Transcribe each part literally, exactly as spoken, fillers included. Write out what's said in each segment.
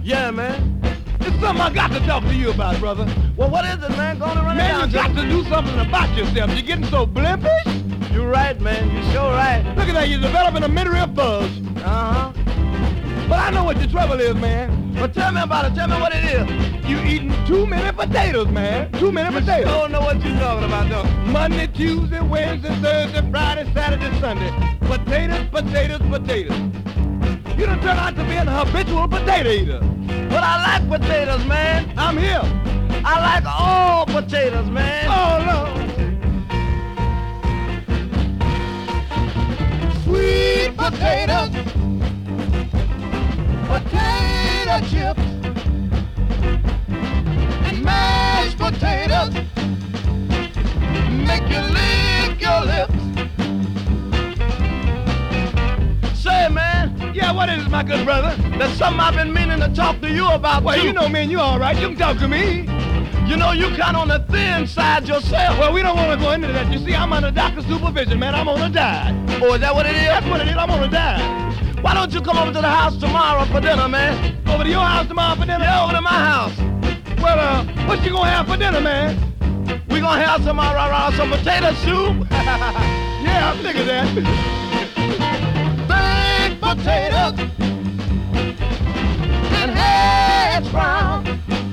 Yeah, man. It's something I got to talk to you about, brother. Well, what is it, man? Go on and run it Man, down. you got to do something about yourself. You're getting so blimpish. You're right, man. You're sure right. Look at that. You're developing a mid-rib buzz. Uh-huh. But I know what your trouble is, man. But tell me about it. Tell me what it is. You eating too many potatoes, man. Too many You potatoes. don't know what you're talking about, though. Monday, Tuesday, Wednesday, Thursday, Friday, Saturday, Sunday. Potatoes, potatoes, potatoes. You done turn out to be an habitual potato eater. But I like potatoes, man. I'm here. I like all potatoes, man. Oh, no. Sweet potatoes, potato chips, and mashed potatoes make you lick your lips. Say, man. Yeah, what is it, my good brother? There's something I've been meaning to talk to you about, Well, too. you know me and you all right. You can talk to me. You know, you kind of on the thin side yourself. Well, we don't want to go into that. You see, I'm under doctor's supervision, man. I'm on a diet. Oh, is that what it is? That's what it is. I'm on a diet. Why don't you come over to the house tomorrow for dinner, man? Over to your house tomorrow for dinner? Yeah, over to my house. Well, uh, what you gonna have for dinner, man? We gonna have some, uh, uh, some potato soup. Yeah, I'm thinking that. Baked potatoes and hash brown.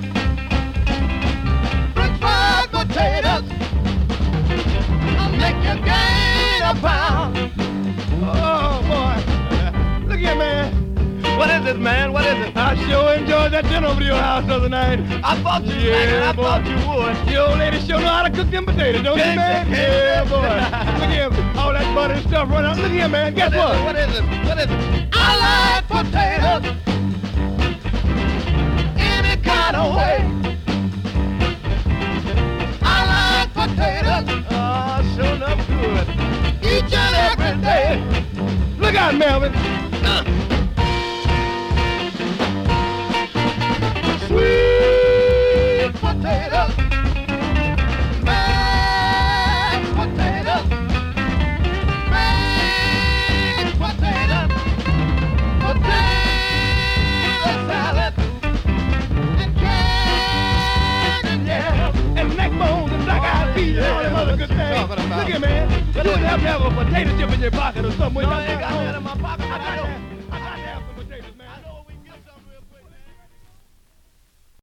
French fried potatoes I'll make you gain a pound. Oh, boy. Look here, man. What is it, man? What is it? I sure enjoyed that dinner over to your house the other night. I thought you Yeah, liked it. I boy. thought you would. Your old lady sure know how to cook them potatoes, don't you, Can't man? you, Yeah, can't you? boy. Look here, all that butter and stuff running out. Look here, man. Guess what? What is it? What is it? I like potatoes any kind of way. I like potatoes. Oh, sure enough good. Each and every day. Look out, Melvin. Uh. Sweet potatoes, mashed potatoes, baked potatoes, potato salad, and candy yams. And neck bones and black-eyed peas and all them other good things. Talking about- Look here, man. You wouldn't have to have a potato chip in your pocket or something. No, I ain't got that in my pocket.